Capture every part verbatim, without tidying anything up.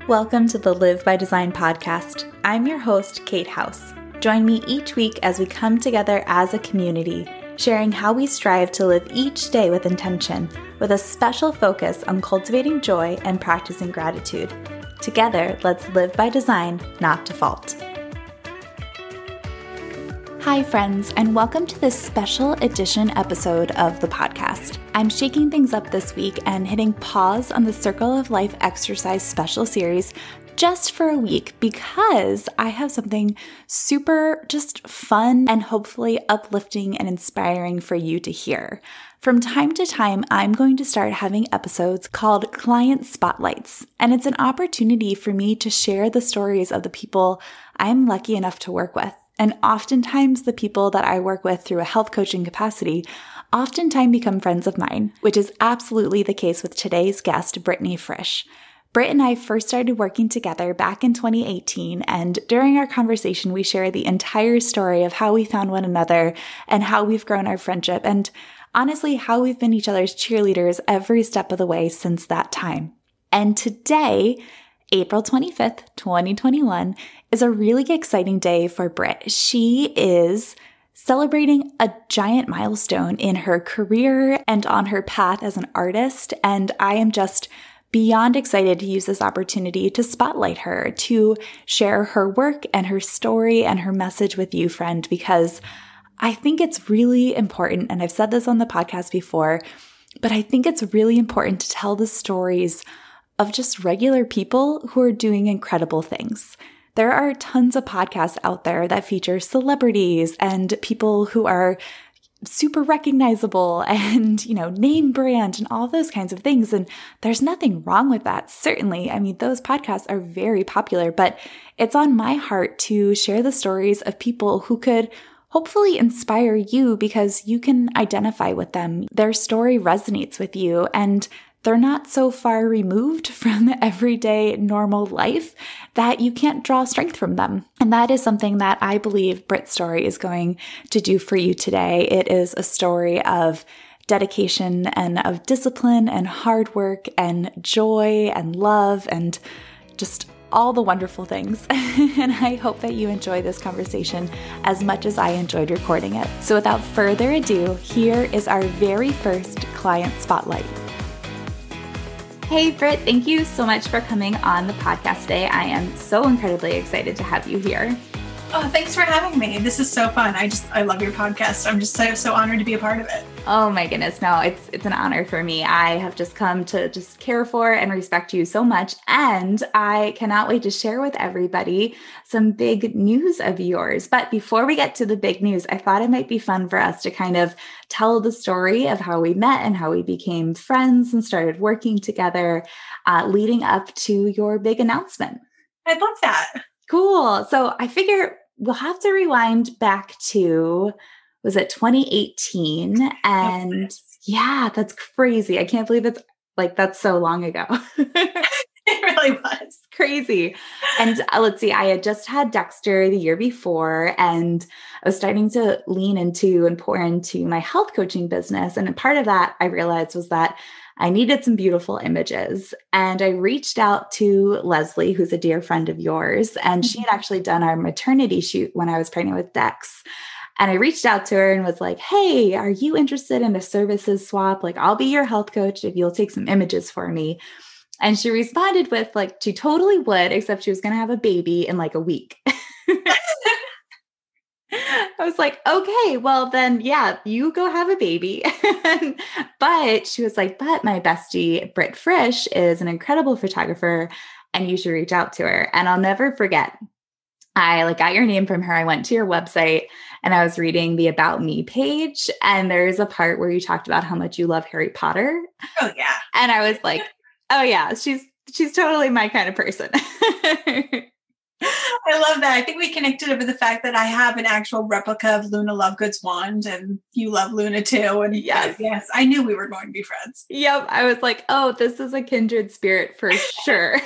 Welcome to the Live by Design podcast. I'm your host, Kate House. Join me each week as we come together as a community, sharing how we strive to live each day with intention, with a special focus on cultivating joy and practicing gratitude. Together, let's live by design, not default. Hi, friends, and welcome to this special edition episode of the podcast. I'm shaking things up this week and hitting pause on the Circle of Life exercise special series just for a week because I have something super just fun and hopefully uplifting and inspiring for you to hear. From time to time, I'm going to start having episodes called Client Spotlights, and it's an opportunity for me to share the stories of the people I'm lucky enough to work with. And oftentimes the people that I work with through a health coaching capacity oftentimes become friends of mine, which is absolutely the case with today's guest, Brittany Frisch. Britt and I first started working together back in twenty eighteen, and during our conversation, we share the entire story of how we found one another and how we've grown our friendship, and honestly, how we've been each other's cheerleaders every step of the way since that time. And today, April twenty-fifth, twenty twenty-one, is a really exciting day for Britt. She is celebrating a giant milestone in her career and on her path as an artist, and I am just beyond excited to use this opportunity to spotlight her, to share her work and her story and her message with you, friend, because I think it's really important, and I've said this on the podcast before, but I think it's really important to tell the stories of just regular people who are doing incredible things. There are tons of podcasts out there that feature celebrities and people who are super recognizable and, you know, name brand and all those kinds of things. And there's nothing wrong with that. Certainly. I mean, those podcasts are very popular, but it's on my heart to share the stories of people who could hopefully inspire you because you can identify with them. Their story resonates with you, and they're not so far removed from everyday normal life that you can't draw strength from them. And that is something that I believe Britt's story is going to do for you today. It is a story of dedication and of discipline and hard work and joy and love and just all the wonderful things. And I hope that you enjoy this conversation as much as I enjoyed recording it. So without further ado, here is our very first client spotlight. Hey, Britt, thank you so much for coming on the podcast today. I am so incredibly excited to have you here. Oh, thanks for having me. This is so fun. I just, I love your podcast. I'm just so, so honored to be a part of it. Oh my goodness. No, it's, it's an honor for me. I have just come to just care for and respect you so much. And I cannot wait to share with everybody some big news of yours. But before we get to the big news, I thought it might be fun for us to kind of tell the story of how we met and how we became friends and started working together, uh, leading up to your big announcement. I'd love that. Cool. So I figure we'll have to rewind back to, was it twenty eighteen? And yeah, that's crazy. I can't believe it's like, that's so long ago. It really was. Crazy. And uh, let's see, I had just had Dexter the year before, and I was starting to lean into and pour into my health coaching business. And part of that I realized was that I needed some beautiful images. And I reached out to Leslie, who's a dear friend of yours, and she had actually done our maternity shoot when I was pregnant with Dex. And I reached out to her and was like, hey, are you interested in a services swap? Like, I'll be your health coach if you'll take some images for me. And she responded with like, she totally would, except she was going to have a baby in like a week. I was like, okay, well then, yeah, you go have a baby. But she was like, but my bestie, Britt Frisch, is an incredible photographer and you should reach out to her. And I'll never forget, I like got your name from her. I went to your website and I was reading the About Me page. And there's a part where you talked about how much you love Harry Potter. Oh yeah. And I was like, oh yeah, she's, she's totally my kind of person. I love that. I think we connected over the fact that I have an actual replica of Luna Lovegood's wand and you love Luna too. And yes, yes, I knew we were going to be friends. Yep. I was like, oh, this is a kindred spirit for sure.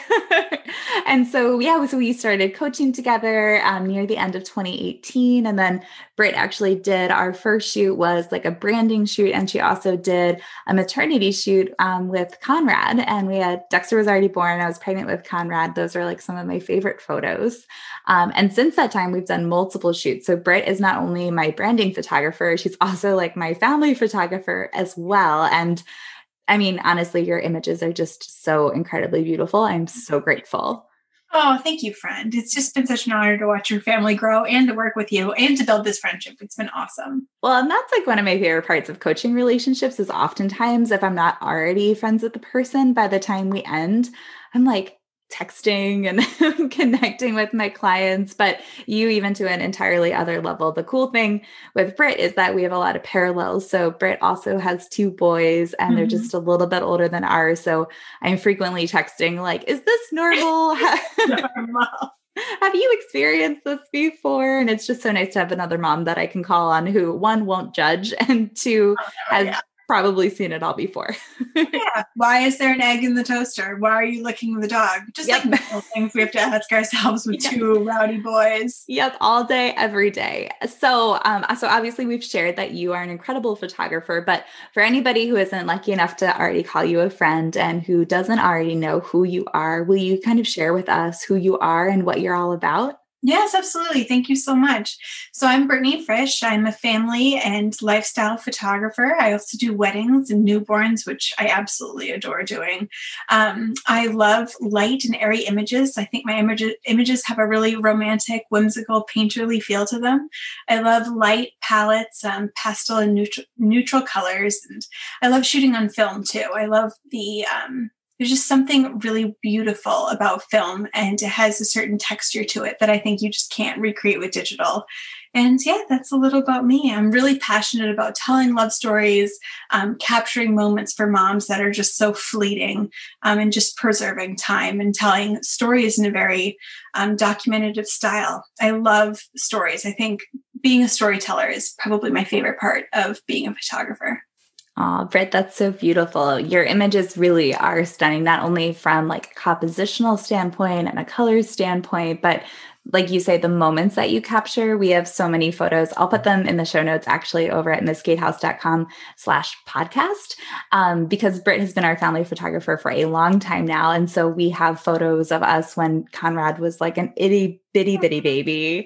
And so, yeah, so we started coaching together um, near the end of twenty eighteen. And then Britt actually did our first shoot was like a branding shoot. And she also did a maternity shoot um, with Conrad. And we had, Dexter was already born. I was pregnant with Conrad. Those are like some of my favorite photos. Um, and since that time, we've done multiple shoots. So Britt is not only my branding photographer, she's also like my family photographer as well. And I mean, honestly, your images are just so incredibly beautiful. I'm so grateful. Oh, thank you, friend. It's just been such an honor to watch your family grow and to work with you and to build this friendship. It's been awesome. Well, and that's like one of my favorite parts of coaching relationships is oftentimes if I'm not already friends with the person, by the time we end, I'm like texting and connecting with my clients, but you even to an entirely other level. The cool thing with Britt is that we have a lot of parallels. So Britt also has two boys and mm-hmm. they're just a little bit older than ours. So I'm frequently texting like, is this normal? Normal. Have you experienced this before? And it's just so nice to have another mom that I can call on who one won't judge and two oh, has yeah. probably seen it all before. Yeah. Why is there an egg in the toaster? Why are you licking the dog? Just yep. like little things we have to ask ourselves with yep. two rowdy boys. Yep. All day, every day. So, um, so obviously we've shared that you are an incredible photographer, but for anybody who isn't lucky enough to already call you a friend and who doesn't already know who you are, will you kind of share with us who you are and what you're all about? Yes, absolutely. Thank you so much. So I'm Brittany Frisch. I'm a family and lifestyle photographer. I also do weddings and newborns, which I absolutely adore doing. Um, I love light and airy images. I think my image- images have a really romantic, whimsical, painterly feel to them. I love light palettes, um, pastel and neutral, neutral colors. And I love shooting on film too. I love the... Um, There's just something really beautiful about film and it has a certain texture to it that I think you just can't recreate with digital. And yeah, that's a little about me. I'm really passionate about telling love stories, um, capturing moments for moms that are just so fleeting um, and just preserving time and telling stories in a very um, documentative style. I love stories. I think being a storyteller is probably my favorite part of being a photographer. Oh, Britt, that's so beautiful. Your images really are stunning, not only from like a compositional standpoint and a color standpoint, but like you say, the moments that you capture. We have so many photos. I'll put them in the show notes actually over at missgatehouse.com slash podcast um, because Britt has been our family photographer for a long time now. And so we have photos of us when Conrad was like an itty bitty bitty baby.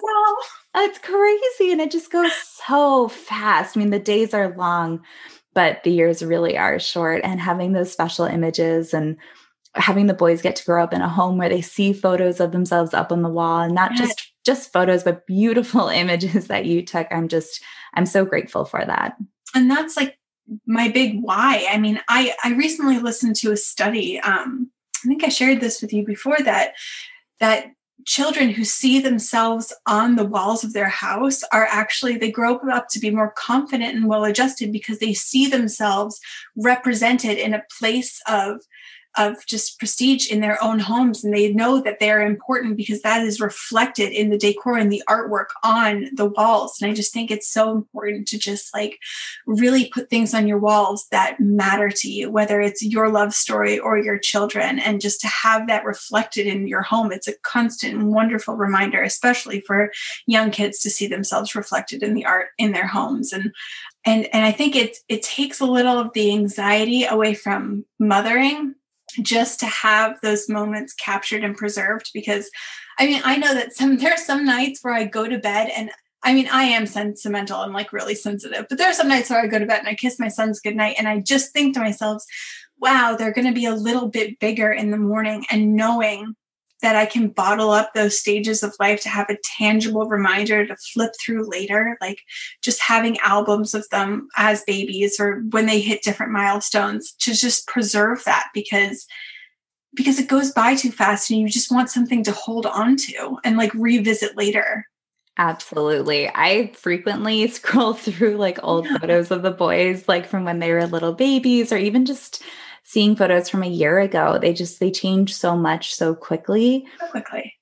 It's crazy. And it just goes so fast. I mean, the days are long, but the years really are short. And having those special images and having the boys get to grow up in a home where they see photos of themselves up on the wall and not just, just photos, but beautiful images that you took. I'm just, I'm so grateful for that. And that's like my big why. I mean, I, I recently listened to a study. Um, I think I shared this with you before that, that children who see themselves on the walls of their house are actually, they grow up to be more confident and well-adjusted because they see themselves represented in a place of of just prestige in their own homes. And they know that they're important because that is reflected in the decor and the artwork on the walls. And I just think it's so important to just like really put things on your walls that matter to you, whether it's your love story or your children, and just to have that reflected in your home. It's a constant and wonderful reminder, especially for young kids, to see themselves reflected in the art in their homes. And and and I think it it takes a little of the anxiety away from mothering, just to have those moments captured and preserved. Because I mean, I know that some, there are some nights where I go to bed and I mean, I am sentimental and like really sensitive, but there are some nights where I go to bed and I kiss my sons goodnight and I just think to myself, wow, they're going to be a little bit bigger in the morning. And knowing that I can bottle up those stages of life to have a tangible reminder to flip through later, like just having albums of them as babies or when they hit different milestones, to just preserve that because, because it goes by too fast and you just want something to hold on to and like revisit later. Absolutely. I frequently scroll through like old yeah. photos of the boys, like from when they were little babies, or even just seeing photos from a year ago. They just, they change so much so quickly. So quickly.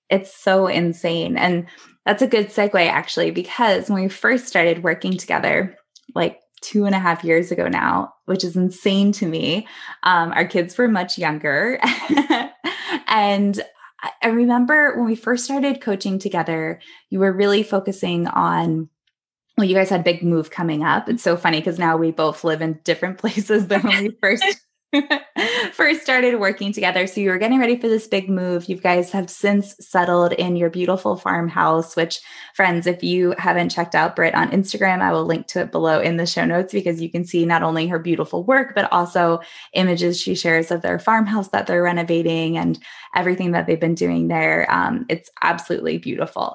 It's so insane. And that's a good segue, actually, because when we first started working together, like two and a half years ago now, which is insane to me, um, our kids were much younger. And I remember when we first started coaching together, you were really focusing on, well, you guys had a big move coming up. It's so funny because now we both live in different places than when we first first started working together. So you were getting ready for this big move. You guys have since settled in your beautiful farmhouse, which, friends, if you haven't checked out Britt on Instagram, I will link to it below in the show notes, because you can see not only her beautiful work, but also images she shares of their farmhouse that they're renovating and everything that they've been doing there. Um, it's absolutely beautiful.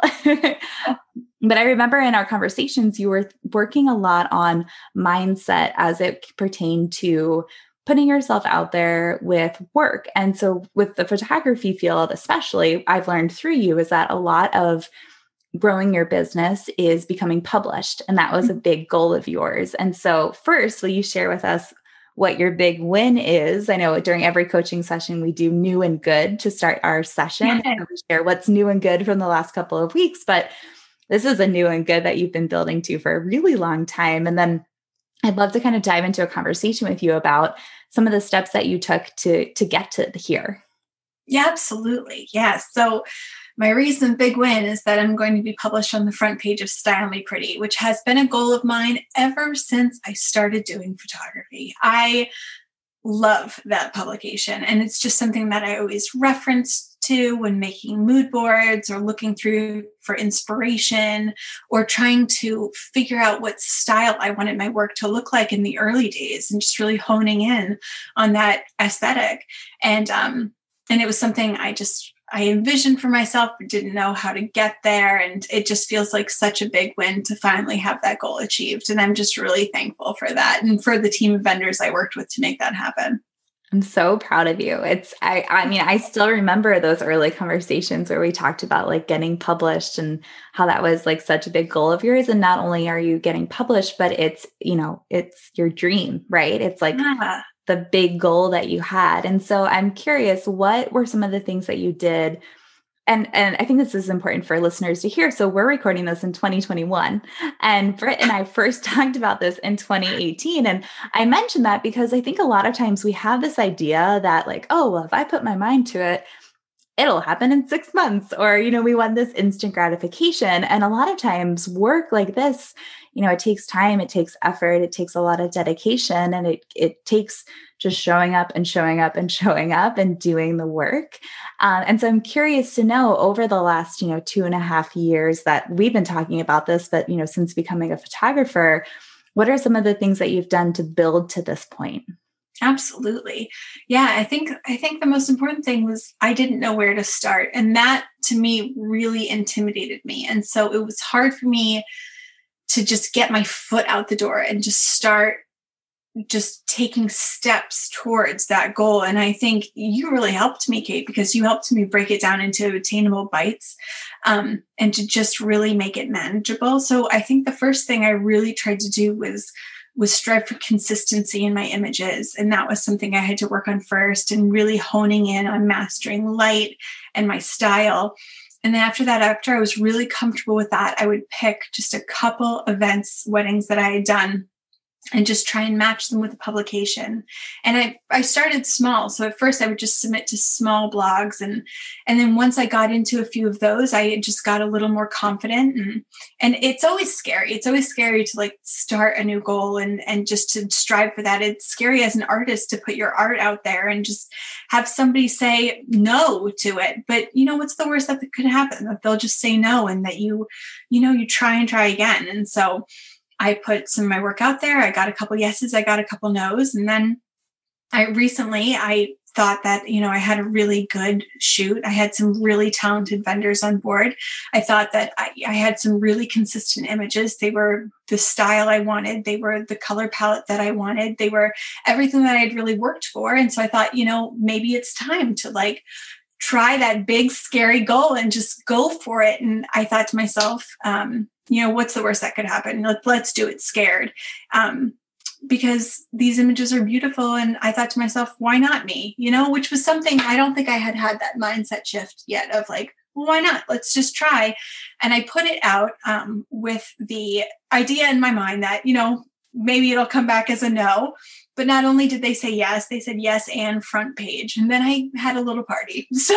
But I remember in our conversations, you were working a lot on mindset as it pertained to putting yourself out there with work. And so with the photography field, especially, I've learned through you is that a lot of growing your business is becoming published. And that was a big goal of yours. And so first, will you share with us what your big win is? I know during every coaching session, we do new and good to start our session. Yeah. And we share what's new and good from the last couple of weeks. But this is a new and good that you've been building to for a really long time. And then I'd love to kind of dive into a conversation with you about some of the steps that you took to, to get to here. Yeah, absolutely. Yeah. So my recent big win is that I'm going to be published on the front page of Style Me Pretty, which has been a goal of mine ever since I started doing photography. I love that publication. And it's just something that I always reference to when making mood boards or looking through for inspiration or trying to figure out what style I wanted my work to look like in the early days, and just really honing in on that aesthetic. And, um, and it was something I just, I envisioned for myself, but didn't know how to get there. And it just feels like such a big win to finally have that goal achieved. And I'm just really thankful for that and for the team of vendors I worked with to make that happen. I'm so proud of you. It's, I, I mean, I still remember those early conversations where we talked about like getting published and how that was like such a big goal of yours. And not only are you getting published, but it's, you know, it's your dream, right? It's like yeah. the big goal that you had. And so I'm curious, what were some of the things that you did? And and I think this is important for listeners to hear. So we're recording this in twenty twenty-one, and Britt and I first talked about this in twenty eighteen. And I mentioned that because I think a lot of times we have this idea that like, oh, well, if I put my mind to it, it'll happen in six months, or, you know, we want this instant gratification. And a lot of times work like this, you know, it takes time, it takes effort, it takes a lot of dedication, and it it takes just showing up and showing up and showing up and doing the work. Um, and so I'm curious to know, over the last, you know, two and a half years that we've been talking about this, but, you know, since becoming a photographer, what are some of the things that you've done to build to this point? Absolutely. Yeah, I think I think the most important thing was I didn't know where to start. And that to me really intimidated me. And so it was hard for me to just get my foot out the door and just start just taking steps towards that goal. And I think you really helped me, Kate, because you helped me break it down into attainable bites, um, and to just really make it manageable. So I think the first thing I really tried to do was was strive for consistency in my images. And that was something I had to work on first, and really honing in on mastering light and my style. And then after that, after I was really comfortable with that, I would pick just a couple events, weddings that I had done, and just try and match them with a publication. And I, I started small. So at first I would just submit to small blogs. And, and then once I got into a few of those, I just got a little more confident. And, and it's always scary. It's always scary to like start a new goal and, and just to strive for that. It's scary as an artist to put your art out there and just have somebody say no to it. But you know, what's the worst that could happen? That they'll just say no, and that you, you know, you try and try again. And so I put some of my work out there. I got a couple yeses, I got a couple no's. And then I recently, I thought that, you know, I had a really good shoot. I had some really talented vendors on board. I thought that I, I had some really consistent images. They were the style I wanted. They were the color palette that I wanted. They were everything that I'd really worked for. And so I thought, you know, maybe it's time to like try that big, scary goal and just go for it. And I thought to myself, um, you know, what's the worst that could happen? Let, let's do it scared. Um, because these images are beautiful. And I thought to myself, why not me? You know, which was something I don't think I had had that mindset shift yet of like, well, why not? Let's just try. And I put it out um, with the idea in my mind that, you know, maybe it'll come back as a no. But not only did they say yes, they said yes and front page. And then I had a little party. So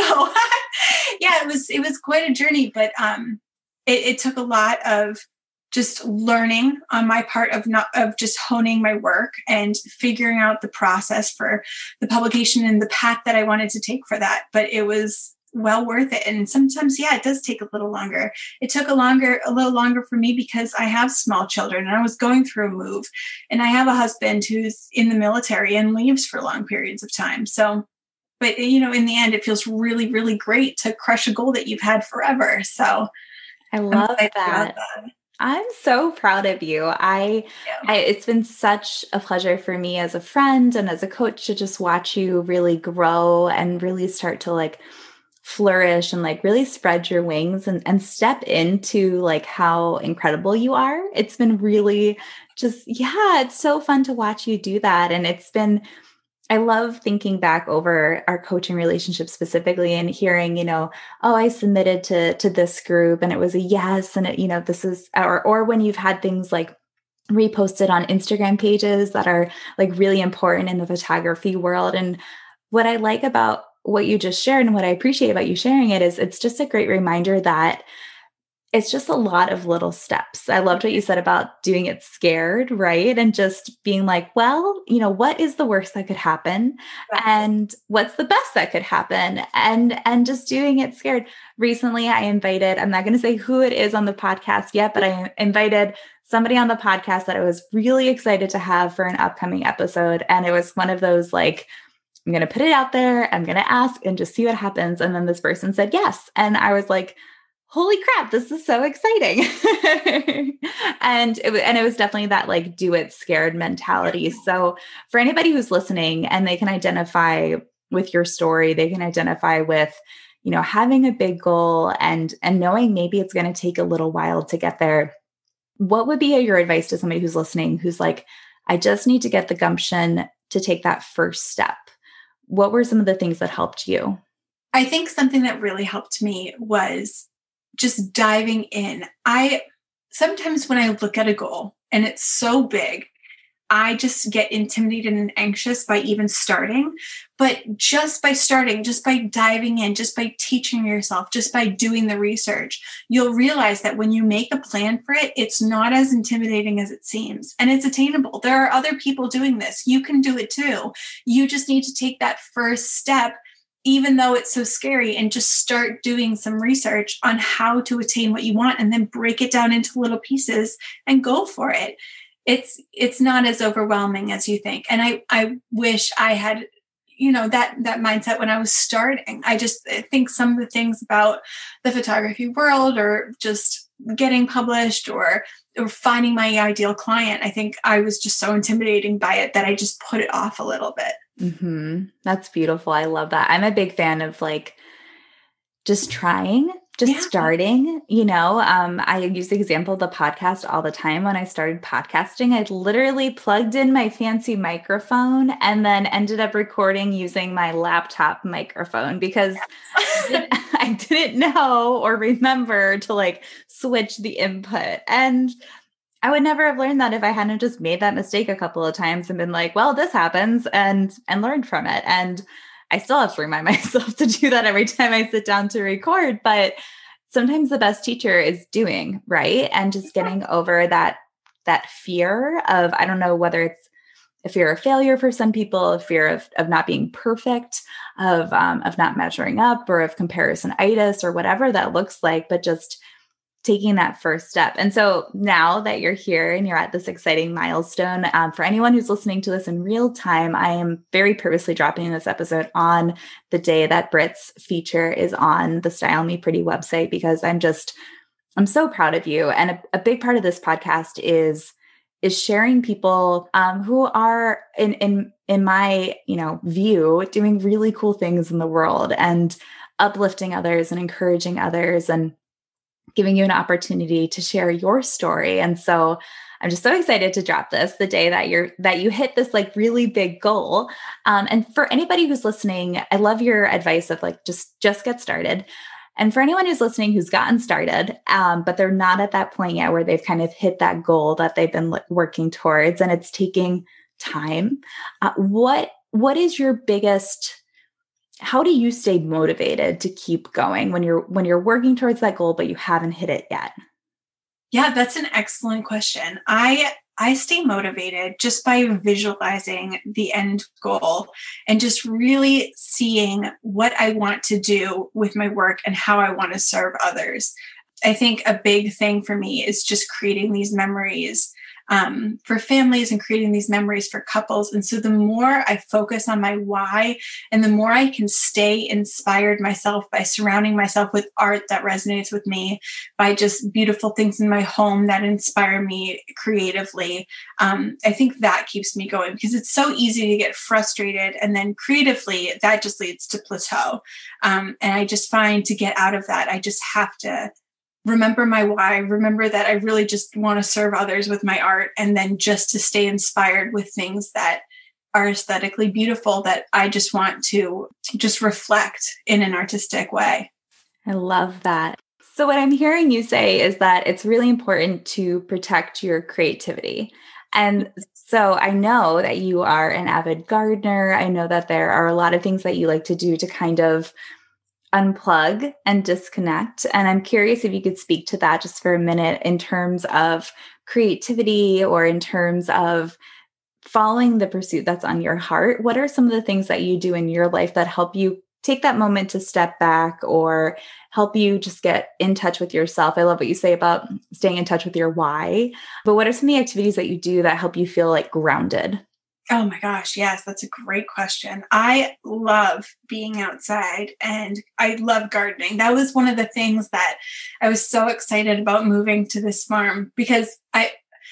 yeah, it was, it was quite a journey, but um, it, it took a lot of just learning on my part of not, of just honing my work and figuring out the process for the publication and the path that I wanted to take for that. But it was well worth it. And sometimes, yeah, it does take a little longer. It took a longer, a little longer for me because I have small children and I was going through a move, and I have a husband who's in the military and leaves for long periods of time. So, but you know, in the end, it feels really, really great to crush a goal that you've had forever. So I love that. that. I'm so proud of you. I, I, it's been such a pleasure for me as a friend and as a coach to just watch you really grow and really start to like flourish and like really spread your wings and, and step into like how incredible you are. It's been really just, yeah, it's so fun to watch you do that. And it's been, I love thinking back over our coaching relationship specifically and hearing, you know, oh, I submitted to, to this group and it was a yes. And it, you know, this is, or, or when you've had things like reposted on Instagram pages that are like really important in the photography world. And what I like about what you just shared and what I appreciate about you sharing it is it's just a great reminder that it's just a lot of little steps. I loved what you said about doing it scared, right? And just being like, well, you know, what is the worst that could happen? Right. And what's the best that could happen? And, and just doing it scared. Recently, I invited, I'm not going to say who it is on the podcast yet, but I invited somebody on the podcast that I was really excited to have for an upcoming episode. And it was one of those like, I'm going to put it out there. I'm going to ask and just see what happens. And then this person said yes. And I was like, holy crap, this is so exciting. and, it, and it was definitely that like, do it scared mentality. So for anybody who's listening and they can identify with your story, they can identify with, you know, having a big goal and, and knowing maybe it's going to take a little while to get there. What would be your advice to somebody who's listening, who's like, I just need to get the gumption to take that first step? What were some of the things that helped you? I think something that really helped me was just diving in. I sometimes when I look at a goal and it's so big, I just get intimidated and anxious by even starting. But just by starting, just by diving in, just by teaching yourself, just by doing the research, you'll realize that when you make a plan for it, it's not as intimidating as it seems. And it's attainable. There are other people doing this. You can do it too. You just need to take that first step, even though it's so scary, and just start doing some research on how to attain what you want and then break it down into little pieces and go for it. It's it's not as overwhelming as you think. And I, I wish I had, you know, that that mindset when I was starting. I just I think some of the things about the photography world or just getting published or or finding my ideal client, I think I was just so intimidating by it that I just put it off a little bit. Mm-hmm. That's beautiful. I love that. I'm a big fan of like just trying. Just yeah. starting, you know, um, I use the example of the podcast all the time. When I started podcasting, I literally plugged in my fancy microphone and then ended up recording using my laptop microphone because I didn't know or remember to like switch the input. And I would never have learned that if I hadn't just made that mistake a couple of times and been like, well, this happens and, and learned from it. And I still have to remind myself to do that every time I sit down to record, but sometimes the best teacher is doing, right? And just getting over that, that fear of, I don't know whether it's a fear of failure for some people, a fear of, of not being perfect, of, um, of not measuring up, or of comparison-itis or whatever that looks like, but just taking that first step. And so now that you're here and you're at this exciting milestone, um, for anyone who's listening to this in real time, I am very purposely dropping this episode on the day that Britt's feature is on the Style Me Pretty website, because I'm just, I'm so proud of you. And a, a big part of this podcast is, is sharing people um, who are in, in, in my, you know, view, doing really cool things in the world and uplifting others and encouraging others and giving you an opportunity to share your story. And so I'm just so excited to drop this the day that you're, that you hit this like really big goal. Um, and for anybody who's listening, I love your advice of like, just, just get started. And for anyone who's listening who's gotten started, um, but they're not at that point yet where they've kind of hit that goal that they've been working towards, and it's taking time, uh, what what is your biggest, how do you stay motivated to keep going when you're when you're working towards that goal, but you haven't hit it yet? Yeah, that's an excellent question. I I stay motivated just by visualizing the end goal and just really seeing what I want to do with my work and how I want to serve others. I think a big thing for me is just creating these memories um, for families and creating these memories for couples. And so the more I focus on my why and the more I can stay inspired myself by surrounding myself with art that resonates with me, by just beautiful things in my home that inspire me creatively, um, I think that keeps me going, because it's so easy to get frustrated. And then creatively, that just leads to plateau. Um, and I just find to get out of that, I just have to remember my why, remember that I really just want to serve others with my art, and then just to stay inspired with things that are aesthetically beautiful that I just want to just reflect in an artistic way. I love that. So what I'm hearing you say is that it's really important to protect your creativity. And so I know that you are an avid gardener. I know that there are a lot of things that you like to do to kind of unplug and disconnect. And I'm curious if you could speak to that just for a minute in terms of creativity or in terms of following the pursuit that's on your heart. What are some of the things that you do in your life that help you take that moment to step back or help you just get in touch with yourself? I love what you say about staying in touch with your why, but what are some of the activities that you do that help you feel like grounded? Oh my gosh, yes, that's a great question. I love being outside and I love gardening. That was one of the things that I was so excited about moving to this farm, because I,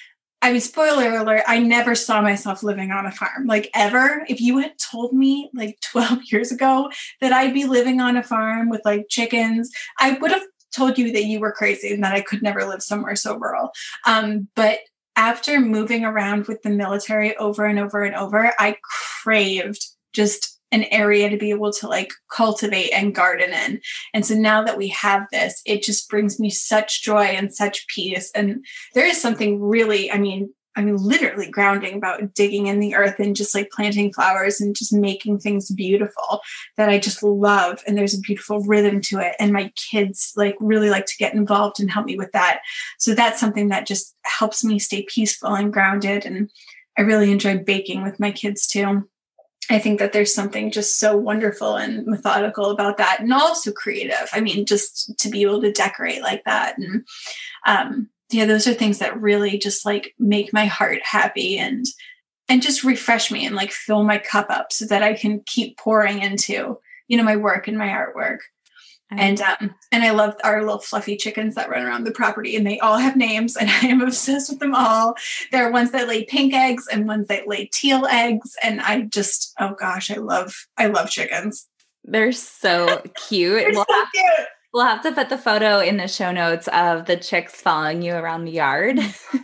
I mean, spoiler alert, I never saw myself living on a farm, like ever. If you had told me like twelve years ago that I'd be living on a farm with like chickens, I would have told you that you were crazy and that I could never live somewhere so rural. Um, but after moving around with the military over and over and over, I craved just an area to be able to like cultivate and garden in. And so now that we have this, it just brings me such joy and such peace. And there is something really, I mean, I mean, literally grounding about digging in the earth and just like planting flowers and just making things beautiful that I just love. And there's a beautiful rhythm to it. And my kids like really like to get involved and help me with that. So that's something that just helps me stay peaceful and grounded. And I really enjoy baking with my kids too. I think that there's something just so wonderful and methodical about that, and also creative. I mean, just to be able to decorate like that. And, um, yeah, those are things that really just like make my heart happy and and just refresh me and like fill my cup up so that I can keep pouring into, you know, my work and my artwork. Mm-hmm. And um and I love our little fluffy chickens that run around the property, and they all have names, and I am obsessed with them all. There are ones that lay pink eggs and ones that lay teal eggs, and I just oh gosh, I love I love chickens. They're so cute. They're we'll so have- cute. We'll have to put the photo in the show notes of the chicks following you around the yard.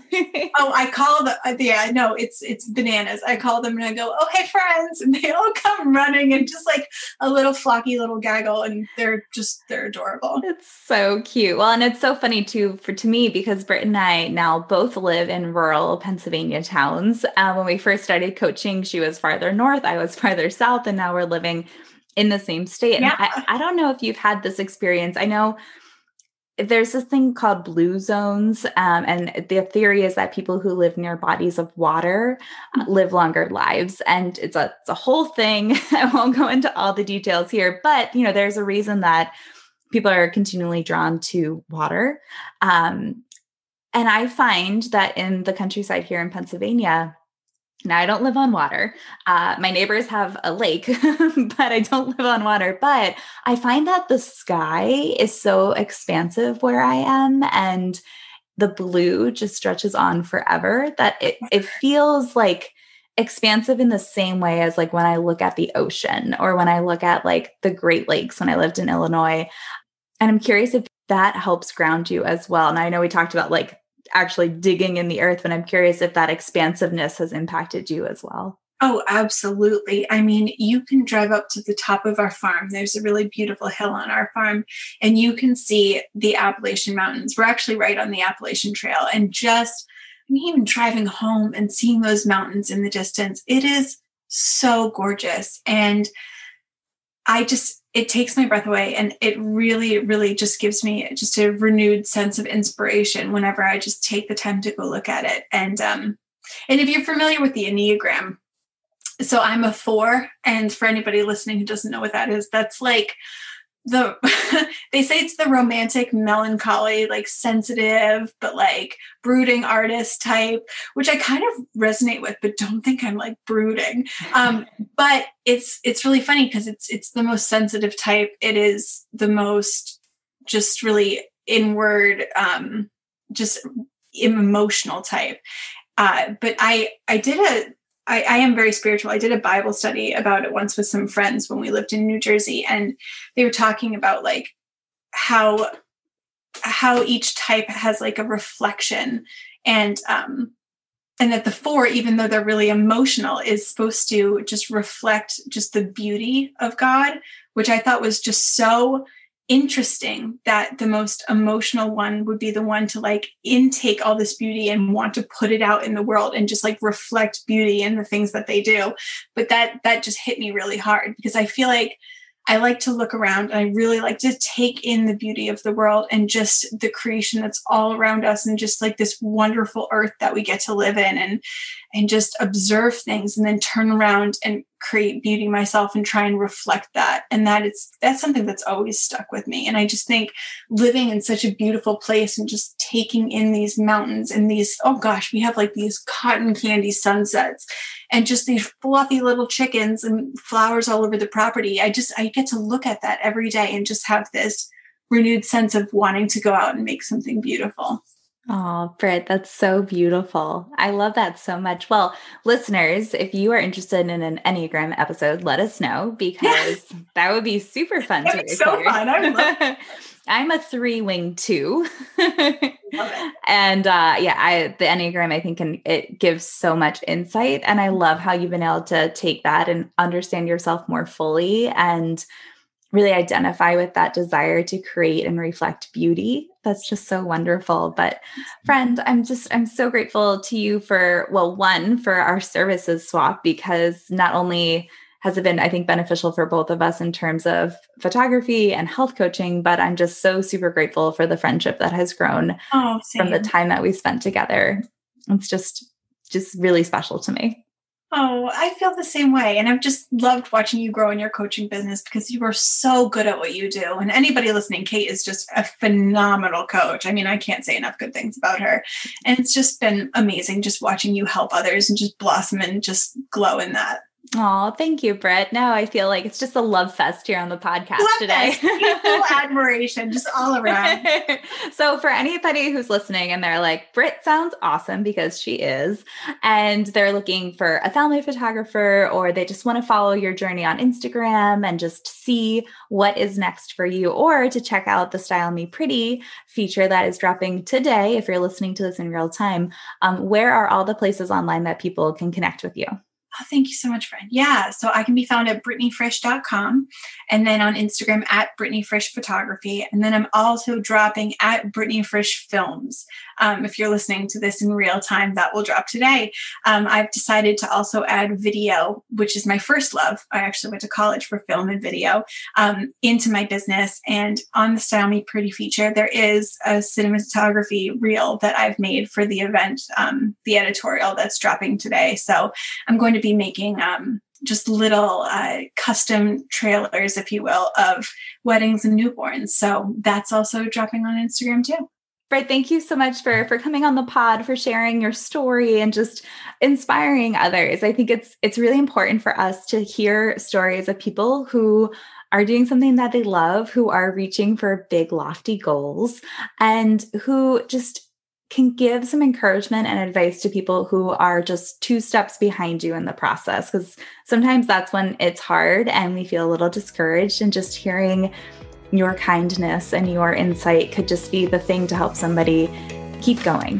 Oh, I call the, uh, yeah, no, it's, it's bananas. I call them and I go, oh, hey friends. And they all come running and just like a little flocky little gaggle. And they're just, they're adorable. It's so cute. Well, and it's so funny too, for to me, because Britt and I now both live in rural Pennsylvania towns. Um, when we first started coaching, she was farther north, I was farther south, and now we're living in the same state. And yeah. I, I don't know if you've had this experience. I know there's this thing called blue zones. Um, and the theory is that people who live near bodies of water uh, live longer lives. And it's a, it's a whole thing. I won't go into all the details here, but you know, there's a reason that people are continually drawn to water. Um, and I find that in the countryside here in Pennsylvania, now, I don't live on water. Uh, my neighbors have a lake, but I don't live on water. But I find that the sky is so expansive where I am, and the blue just stretches on forever that it, it feels like expansive in the same way as like when I look at the ocean or when I look at like the Great Lakes when I lived in Illinois. And I'm curious if that helps ground you as well. And I know we talked about like actually digging in the earth, but I'm curious if that expansiveness has impacted you as well. Oh, absolutely. I mean, you can drive up to the top of our farm. There's a really beautiful hill on our farm, and you can see the Appalachian Mountains. We're actually right on the Appalachian Trail. And just, I mean, even driving home and seeing those mountains in the distance, it is so gorgeous. And I just, it takes my breath away. And it really, really just gives me just a renewed sense of inspiration whenever I just take the time to go look at it. And, um, and if you're familiar with the Enneagram, so I'm a four, and for anybody listening who doesn't know what that is, that's like the, they say it's the romantic, melancholy, like sensitive, but like brooding artist type, which I kind of resonate with, but don't think I'm like brooding. Um, but it's, it's really funny because it's, it's the most sensitive type. It is the most just really inward, um, just emotional type. Uh, but I, I did a, I, I am very spiritual. I did a Bible study about it once with some friends when we lived in New Jersey, and they were talking about like how how each type has like a reflection, and um, and that the four, even though they're really emotional, is supposed to just reflect just the beauty of God, which I thought was just so interesting, that the most emotional one would be the one to like intake all this beauty and want to put it out in the world and just like reflect beauty in the things that they do. But that that just hit me really hard, because I feel like I like to look around and I really like to take in the beauty of the world and just the creation that's all around us, and just like this wonderful earth that we get to live in, and and just observe things and then turn around and create beauty myself and try and reflect that. And that it's, that's something that's always stuck with me. And I just think living in such a beautiful place and just taking in these mountains and these, oh gosh, we have like these cotton candy sunsets and just these fluffy little chickens and flowers all over the property. I just, I get to look at that every day and just have this renewed sense of wanting to go out and make something beautiful. Oh, Britt, that's so beautiful. I love that so much. Well, listeners, if you are interested in an Enneagram episode, let us know, because that would be super fun to record. So fun. I love it. I'm a three wing two. And uh, yeah, I, the Enneagram, I think can, it gives so much insight. And I love how you've been able to take that and understand yourself more fully and really identify with that desire to create and reflect beauty. That's just so wonderful. But friend, I'm just, I'm so grateful to you for, well, one, for our services swap, because not only has it been, I think, beneficial for both of us in terms of photography and health coaching, but I'm just so super grateful for the friendship that has grown oh, from the time that we spent together. It's just, just really special to me. Oh, I feel the same way. And I've just loved watching you grow in your coaching business, because you are so good at what you do. And anybody listening, Kate is just a phenomenal coach. I mean, I can't say enough good things about her. And it's just been amazing just watching you help others and just blossom and just glow in that. Oh, thank you, Britt. Now I feel like it's just a love fest here on the podcast love today. Full admiration, just all around. So for anybody who's listening and they're like, Britt sounds awesome, because she is, and they're looking for a family photographer, or they just want to follow your journey on Instagram and just see what is next for you, or to check out the Style Me Pretty feature that is dropping today, if you're listening to this in real time, um, where are all the places online that people can connect with you? Oh, thank you so much, friend. Yeah. So I can be found at brittany frisch dot com, and then on Instagram at Brittany Frisch Photography. And then I'm also dropping at Brittany Frisch Films. Um, if you're listening to this in real time, that will drop today. Um, I've decided to also add video, which is my first love. I actually went to college for film and video, um, into my business. And on the Style Me Pretty feature, there is a cinematography reel that I've made for the event, um, the editorial that's dropping today. So I'm going to be making um, just little uh, custom trailers, if you will, of weddings and newborns. So that's also dropping on Instagram too. Britt, thank you so much for, for coming on the pod, for sharing your story and just inspiring others. I think it's, it's really important for us to hear stories of people who are doing something that they love, who are reaching for big, lofty goals, and who just can give some encouragement and advice to people who are just two steps behind you in the process. Because sometimes that's when it's hard and we feel a little discouraged, and just hearing your kindness and your insight could just be the thing to help somebody keep going.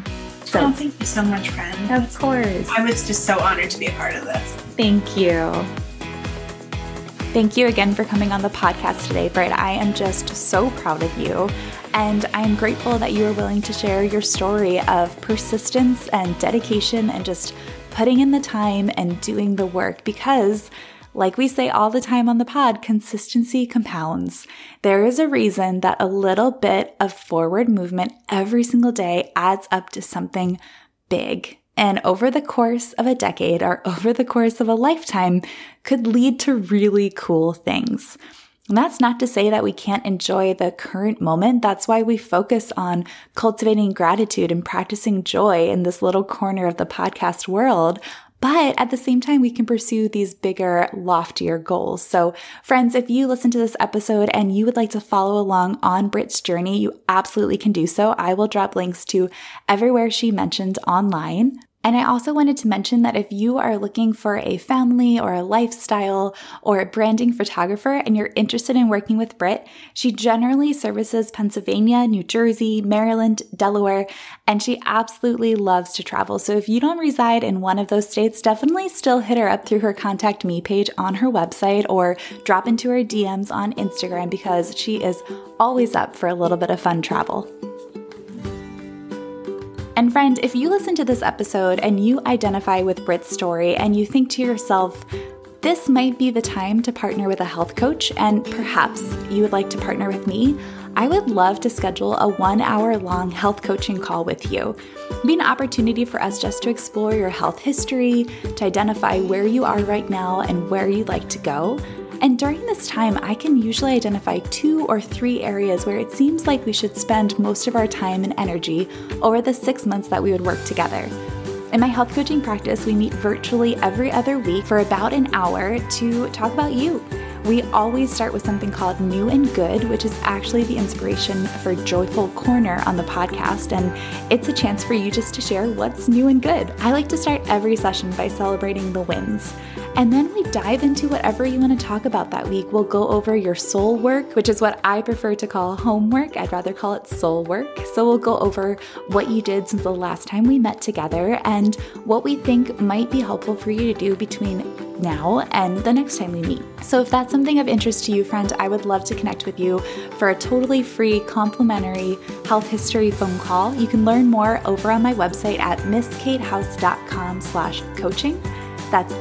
So, oh, thank you so much, friend. Of course. I was just so honored to be a part of this. Thank you. Thank you again for coming on the podcast today, Britt. I am just so proud of you. And I'm grateful that you are willing to share your story of persistence and dedication and just putting in the time and doing the work because, like we say all the time on the pod, consistency compounds. There is a reason that a little bit of forward movement every single day adds up to something big. And over the course of a decade or over the course of a lifetime could lead to really cool things. And that's not to say that we can't enjoy the current moment. That's why we focus on cultivating gratitude and practicing joy in this little corner of the podcast world. But at the same time, we can pursue these bigger, loftier goals. So friends, if you listen to this episode and you would like to follow along on Britt's journey, you absolutely can do so. I will drop links to everywhere she mentioned online. And I also wanted to mention that if you are looking for a family or a lifestyle or a branding photographer and you're interested in working with Britt, she generally services Pennsylvania, New Jersey, Maryland, Delaware, and she absolutely loves to travel. So if you don't reside in one of those states, definitely still hit her up through her Contact Me page on her website or drop into her D Ms on Instagram because she is always up for a little bit of fun travel. And friend, if you listen to this episode and you identify with Britt's story and you think to yourself, this might be the time to partner with a health coach and perhaps you would like to partner with me, I would love to schedule a one hour long health coaching call with you. It'd be an opportunity for us just to explore your health history, to identify where you are right now and where you'd like to go. And during this time, I can usually identify two or three areas where it seems like we should spend most of our time and energy over the six months that we would work together. In my health coaching practice, we meet virtually every other week for about an hour to talk about you. We always start with something called New and Good, which is actually the inspiration for Joyful Corner on the podcast, and it's a chance for you just to share what's new and good. I like to start every session by celebrating the wins. And then we dive into whatever you want to talk about that week. We'll go over your soul work, which is what I prefer to call homework. I'd rather call it soul work. So we'll go over what you did since the last time we met together and what we think might be helpful for you to do between now and the next time we meet. So if that's something of interest to you, friend, I would love to connect with you for a totally free complimentary health history phone call. You can learn more over on my website at misskatehouse.com slash coaching. That's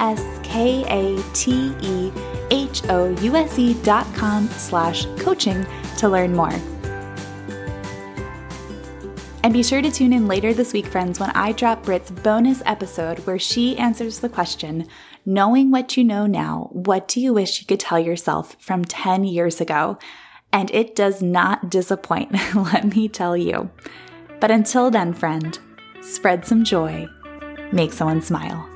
M-S-K-A-T-E-H-O-U-S-E dot com slash coaching to learn more. And be sure to tune in later this week, friends, when I drop Britt's bonus episode where she answers the question, knowing what you know now, what do you wish you could tell yourself from ten years ago? And it does not disappoint, let me tell you. But until then, friend, spread some joy, make someone smile.